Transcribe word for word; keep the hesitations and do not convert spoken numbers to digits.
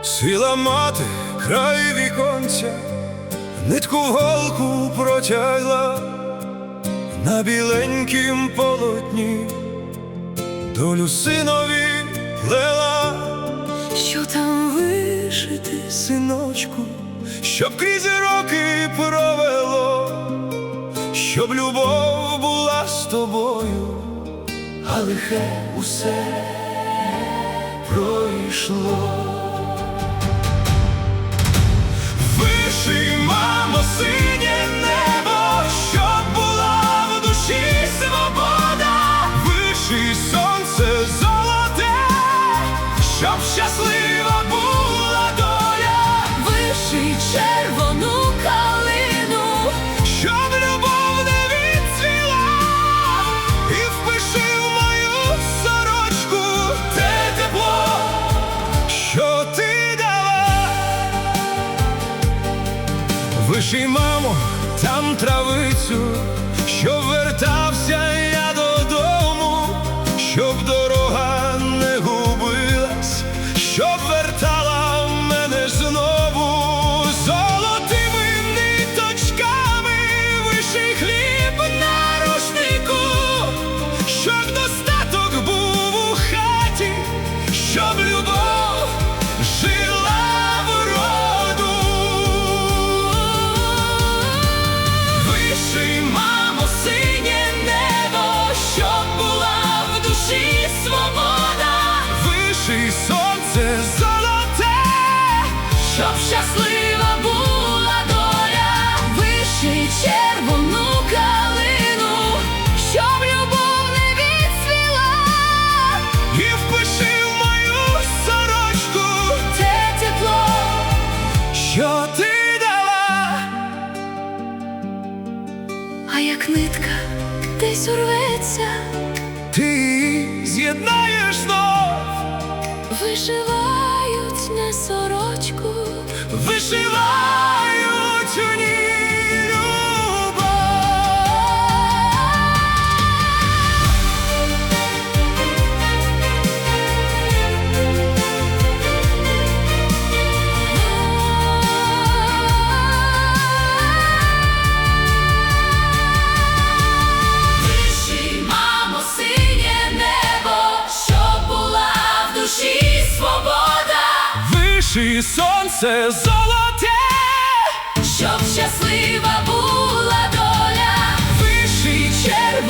Сіла мати край віконця, нитку в голку протягла, на біленькім полотні долю синові плела. Що там вишити, Синочку, щоб крізь роки провело, щоб любов була з тобою, а лихе усе пройшло. Виший, мамо, синє небо, щоб була в душі свобода. Виший, сонце золоте, щоб щаслива була доля. виший червону калину, Щоб любов не відцвіла, і впиши в мою сорочку те тепло, що ти дала. Виший, мамо, там травицю, щоб вертався я додому, щоб дорога не губилась, щоб вертала мене знову. Золотими ниточками виший хліб на рушнику, щоб достаток був у хаті, щоб любов жила в роду. Виший, мамо, синє небо, щоб була в душі свобода. Виший, сонце золоте, щоб щаслива була доля. Виший червону калину, щоб любов не відцвіла, і впиши в мою сорочку те тепло, що ти дала. а як нитка десь урветься, Ти її з'єднаєш знов, вишивають на сорочку, вишивають у ній любов. Виший, мамо, синє небо, щоб була в душі свобода. Виший, сонце золоте, Щоб щаслива була доля. виший червоний